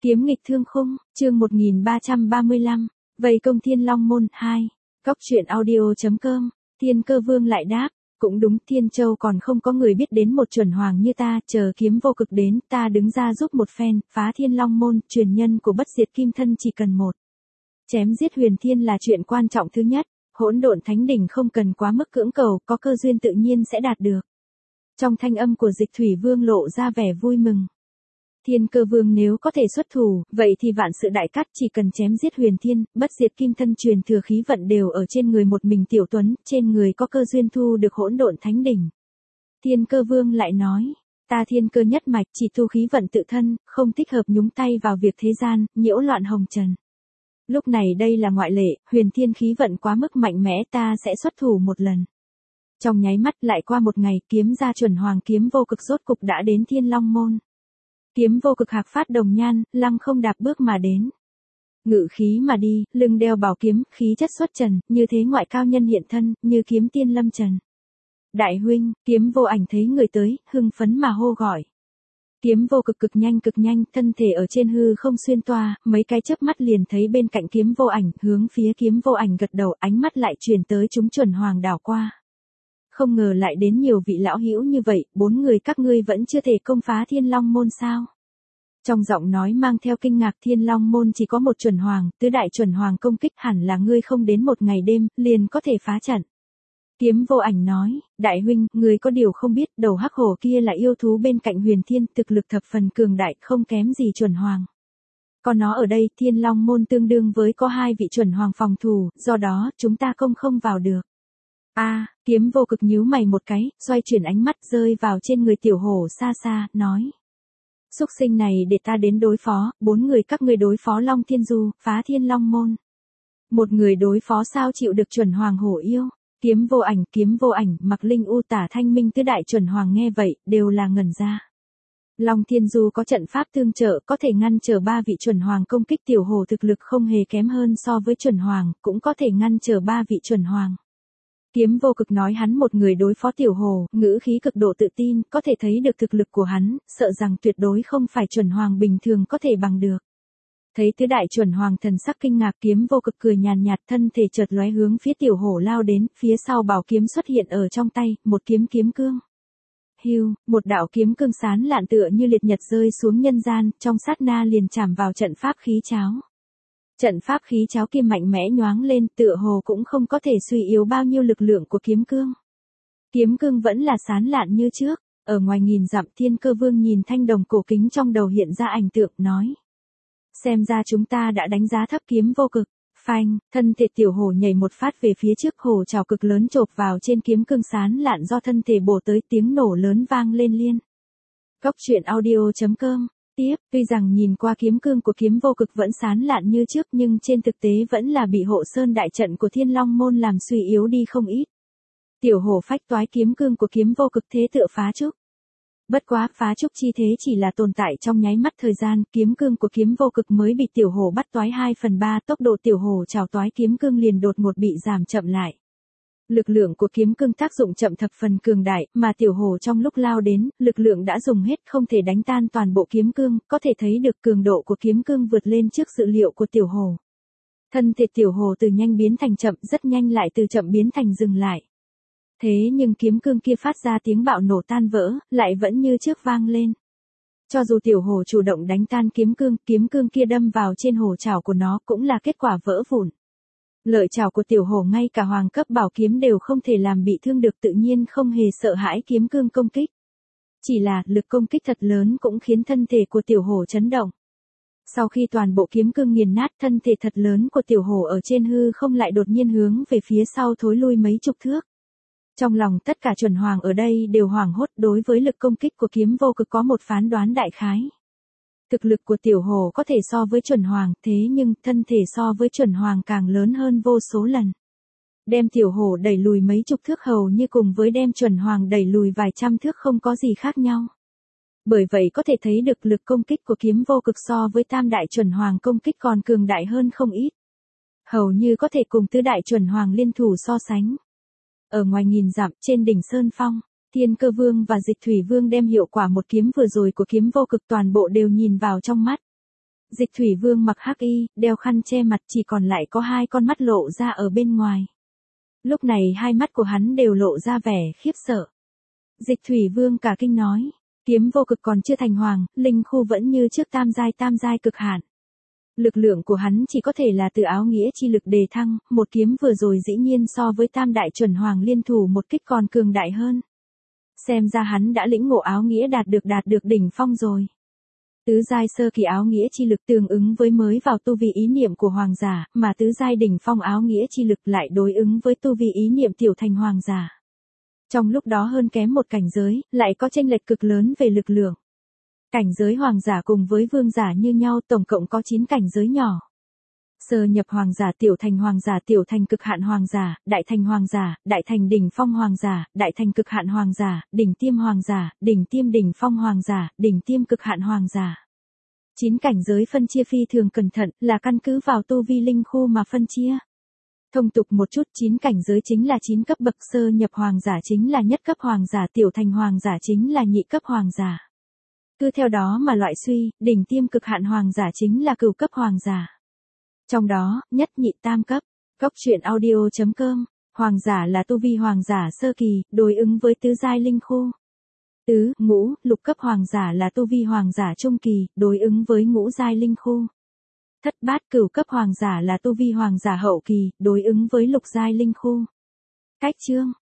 Kiếm nghịch thương khung, chương 1335, vây công Thiên Long Môn 2. Cóc truyện audio.com, Thiên Cơ Vương lại đáp, cũng đúng, Thiên Châu còn không có người biết đến một chuẩn hoàng như ta, chờ Kiếm Vô Cực đến, ta đứng ra giúp một phen, phá Thiên Long Môn, truyền nhân của bất diệt kim thân chỉ cần một. Chém giết huyền thiên là chuyện quan trọng thứ nhất, hỗn độn thánh đỉnh không cần quá mức cưỡng cầu, có cơ duyên tự nhiên sẽ đạt được. Trong thanh âm của Dịch Thủy Vương lộ ra vẻ vui mừng. Thiên Cơ Vương nếu có thể xuất thủ, vậy thì vạn sự đại cát, chỉ cần chém giết huyền thiên, bất diệt kim thân truyền thừa khí vận đều ở trên người một mình Tiểu Tuấn, trên người có cơ duyên thu được hỗn độn thánh đỉnh. Thiên Cơ Vương lại nói, ta thiên cơ nhất mạch chỉ tu khí vận tự thân, không thích hợp nhúng tay vào việc thế gian, nhiễu loạn hồng trần. Lúc này đây là ngoại lệ, huyền thiên khí vận quá mức mạnh mẽ, ta sẽ xuất thủ một lần. Trong nháy mắt lại qua một ngày, kiếm gia chuẩn hoàng Kiếm Vô Cực rốt cục đã đến Thiên Long Môn. Kiếm Vô Cực hạc phát đồng nhan, lăng không đạp bước mà đến. Ngự khí mà đi, lưng đeo bảo kiếm, khí chất xuất trần, như thế ngoại cao nhân hiện thân, như kiếm tiên lâm trần. Đại huynh, Kiếm Vô Ảnh thấy người tới, hưng phấn mà hô gọi. Kiếm Vô Cực cực nhanh, thân thể ở trên hư không xuyên toa, mấy cái chớp mắt liền thấy bên cạnh Kiếm Vô Ảnh, hướng phía Kiếm Vô Ảnh gật đầu, ánh mắt lại truyền tới chúng chuẩn hoàng đảo qua. Không ngờ lại đến nhiều vị lão hữu như vậy, 4 người các ngươi vẫn chưa thể công phá Thiên Long Môn sao? Trong giọng nói mang theo kinh ngạc, Thiên Long Môn chỉ có một chuẩn hoàng, tứ đại chuẩn hoàng công kích, hẳn là ngươi không đến một ngày đêm, liền có thể phá trận. Kiếm Vô Ảnh nói, đại huynh, ngươi có điều không biết, đầu hắc hổ kia là yêu thú bên cạnh huyền thiên, thực lực thập phần cường đại, không kém gì chuẩn hoàng. Còn nó ở đây, Thiên Long Môn tương đương với có 2 vị chuẩn hoàng phòng thủ, do đó, chúng ta không vào được. Kiếm Vô Cực nhíu mày một cái, xoay chuyển ánh mắt rơi vào trên người tiểu hổ xa xa, nói. Xúc sinh này để ta đến đối phó, 4 người các ngươi đối phó Long Thiên Du, phá Thiên Long Môn. Một người đối phó sao chịu được chuẩn hoàng hổ yêu? Kiếm Vô Ảnh, Mặc Linh U Tả Thanh Minh tứ đại chuẩn hoàng nghe vậy, đều là ngẩn ra. Long Thiên Du có trận pháp tương trợ, có thể ngăn trở 3 vị chuẩn hoàng công kích, tiểu hổ thực lực không hề kém hơn so với chuẩn hoàng, cũng có thể ngăn trở 3 vị chuẩn hoàng. Kiếm Vô Cực nói hắn một người đối phó tiểu hồ, ngữ khí cực độ tự tin, có thể thấy được thực lực của hắn, sợ rằng tuyệt đối không phải chuẩn hoàng bình thường có thể bằng được. Thấy tứ đại chuẩn hoàng thần sắc kinh ngạc, Kiếm Vô Cực cười nhàn nhạt, thân thể chợt lóe hướng phía tiểu hổ lao đến, phía sau bảo kiếm xuất hiện ở trong tay, một kiếm cương. Hưu, một đạo kiếm cương sán lạn tựa như liệt nhật rơi xuống nhân gian, trong sát na liền chạm vào trận pháp khí cháo. Trận pháp khí cháo kia mạnh mẽ nhoáng lên, tựa hồ cũng không có thể suy yếu bao nhiêu lực lượng của kiếm cương. Kiếm cương vẫn là sán lạn như trước, ở ngoài nghìn dặm, Thiên Cơ Vương nhìn thanh đồng cổ kính trong đầu hiện ra ảnh tượng, nói. Xem ra chúng ta đã đánh giá thấp Kiếm Vô Cực. Phanh, thân thể tiểu hổ nhảy một phát về phía trước, hổ trảo cực lớn chộp vào trên kiếm cương sán lạn do thân thể bổ tới, tiếng nổ lớn vang lên liên. Cóc truyện audio.com. Tiếp, tuy rằng nhìn qua kiếm cương của Kiếm Vô Cực vẫn sán lạn như trước, nhưng trên thực tế vẫn là bị hộ sơn đại trận của Thiên Long Môn làm suy yếu đi không ít. Tiểu hổ phách toái kiếm cương của Kiếm Vô Cực thế tựa phá trúc. Bất quá, phá trúc chi thế chỉ là tồn tại trong nháy mắt thời gian, kiếm cương của Kiếm Vô Cực mới bị tiểu hổ bắt toái 2/3, tốc độ tiểu hổ trảo toái kiếm cương liền đột ngột bị giảm chậm lại. Lực lượng của kiếm cương tác dụng chậm thập phần cường đại, mà tiểu hổ trong lúc lao đến, lực lượng đã dùng hết, không thể đánh tan toàn bộ kiếm cương, có thể thấy được cường độ của kiếm cương vượt lên trước dự liệu của tiểu hổ. Thân thể tiểu hổ từ nhanh biến thành chậm, rất nhanh lại từ chậm biến thành dừng lại. Thế nhưng kiếm cương kia phát ra tiếng bạo nổ tan vỡ, lại vẫn như trước vang lên. Cho dù tiểu hổ chủ động đánh tan kiếm cương kia đâm vào trên hổ trảo của nó cũng là kết quả vỡ vụn. Lợi trảo của tiểu hổ ngay cả hoàng cấp bảo kiếm đều không thể làm bị thương được, tự nhiên không hề sợ hãi kiếm cương công kích. Chỉ là lực công kích thật lớn cũng khiến thân thể của tiểu hổ chấn động. Sau khi toàn bộ kiếm cương nghiền nát, thân thể thật lớn của tiểu hổ ở trên hư không lại đột nhiên hướng về phía sau thối lui mấy chục thước. Trong lòng tất cả chuẩn hoàng ở đây đều hoảng hốt, đối với lực công kích của Kiếm Vô Cực có một phán đoán đại khái. Thực lực của tiểu hổ có thể so với chuẩn hoàng, thế nhưng thân thể so với chuẩn hoàng càng lớn hơn vô số lần. Đem tiểu hổ đẩy lùi mấy chục thước hầu như cùng với đem chuẩn hoàng đẩy lùi vài trăm thước không có gì khác nhau. Bởi vậy có thể thấy được lực công kích của Kiếm Vô Cực so với tam đại chuẩn hoàng công kích còn cường đại hơn không ít. Hầu như có thể cùng tứ đại chuẩn hoàng liên thủ so sánh. Ở ngoài nghìn dặm, trên đỉnh Sơn Phong, Thiên Cơ Vương và Dịch Thủy Vương đem hiệu quả một kiếm vừa rồi của Kiếm Vô Cực toàn bộ đều nhìn vào trong mắt. Dịch thủy vương mặc hắc y, đeo khăn che mặt, chỉ còn lại có hai con mắt lộ ra ở bên ngoài. Lúc này hai mắt của hắn đều lộ ra vẻ khiếp sợ. Dịch thủy vương cả kinh nói, kiếm vô cực còn chưa thành hoàng, linh khu vẫn như trước tam giai cực hạn. Lực lượng của hắn chỉ có thể là từ áo nghĩa chi lực đề thăng, một kiếm vừa rồi dĩ nhiên so với tam đại chuẩn hoàng liên thủ một kích còn cường đại hơn. Xem ra hắn đã lĩnh ngộ áo nghĩa đạt được đỉnh phong rồi. Tứ giai sơ kỳ áo nghĩa chi lực tương ứng với mới vào tu vi ý niệm của hoàng giả, mà tứ giai đỉnh phong áo nghĩa chi lực lại đối ứng với tu vi ý niệm tiểu thành hoàng giả. Trong lúc đó hơn kém một cảnh giới, lại có chênh lệch cực lớn về lực lượng. Cảnh giới hoàng giả cùng với vương giả như nhau, tổng cộng có 9 cảnh giới nhỏ. Sơ nhập hoàng giả, tiểu thành cực hạn hoàng giả, đại thành hoàng giả, đại thành đỉnh phong hoàng giả, đại thành cực hạn hoàng giả, đỉnh tiêm hoàng giả, đỉnh tiêm đỉnh phong hoàng giả, đỉnh tiêm cực hạn hoàng giả. 9 cảnh giới phân chia phi thường cẩn thận, là căn cứ vào tu vi linh khu mà phân chia. Thông tục một chút, 9 cảnh giới chính là 9 cấp bậc, sơ nhập hoàng giả chính là nhất cấp hoàng giả, tiểu thành hoàng giả chính là nhị cấp hoàng giả. Cứ theo đó mà loại suy, đỉnh tiêm cực hạn hoàng giả chính là cửu cấp hoàng giả. Trong đó, nhất nhị tam cấp. Cốc truyện audio.com, hoàng giả là tu vi hoàng giả sơ kỳ, đối ứng với tứ giai linh khu. Tứ, ngũ, lục cấp hoàng giả là tu vi hoàng giả trung kỳ, đối ứng với ngũ giai linh khu. Thất bát, cửu cấp hoàng giả là tu vi hoàng giả hậu kỳ, đối ứng với lục giai linh khu. Cách chương